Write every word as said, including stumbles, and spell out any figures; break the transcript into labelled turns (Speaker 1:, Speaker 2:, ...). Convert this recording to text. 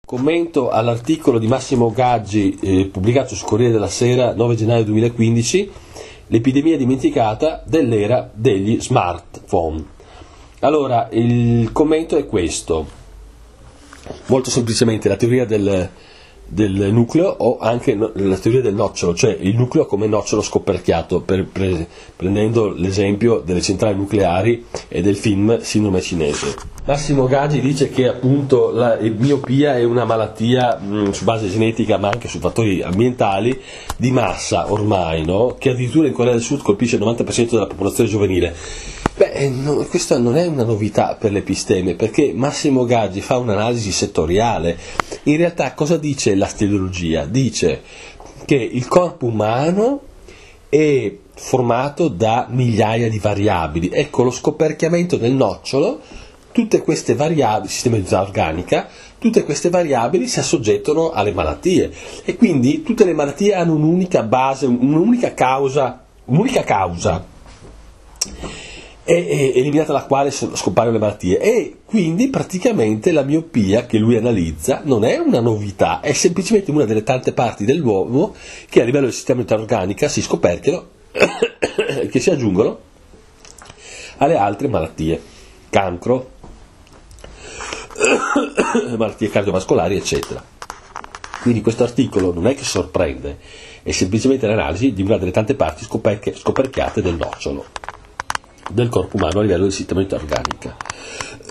Speaker 1: Commento all'articolo di Massimo Gaggi eh, pubblicato su Corriere della Sera nove gennaio duemilaquindici, l'epidemia dimenticata dell'era degli smartphone. Allora, il commento è questo: molto semplicemente la teoria del, del nucleo, o anche no, la teoria del nocciolo, cioè il nucleo come nocciolo scoperchiato, per, pre, prendendo l'esempio delle centrali nucleari e del film Sindrome cinese. Massimo Gaggi dice che appunto la miopia è una malattia mh, su base genetica, ma anche su fattori ambientali, di massa ormai, no? Che addirittura in Corea del Sud colpisce il novanta per cento della popolazione giovanile. Beh, no, questa non è una novità per l'episteme, perché Massimo Gaggi fa un'analisi settoriale. In realtà cosa dice l'asteleologia? Dice che il corpo umano è formato da migliaia di variabili. Ecco, lo scoperchiamento del nocciolo, tutte queste variabili, sistemizzazione organica, tutte queste variabili si assoggettano alle malattie, e quindi tutte le malattie hanno un'unica base, un'unica causa, un'unica causa, è, è eliminata la quale scompaiono le malattie, e quindi praticamente la miopia che lui analizza non è una novità, è semplicemente una delle tante parti dell'uomo che a livello del sistema organico si scoperchiano, che si aggiungono alle altre malattie, cancro, malattie cardiovascolari, eccetera. Quindi questo articolo non è che sorprende, è semplicemente l'analisi di una delle tante parti scoperchiate del nocciolo del corpo umano a livello del sistema organico.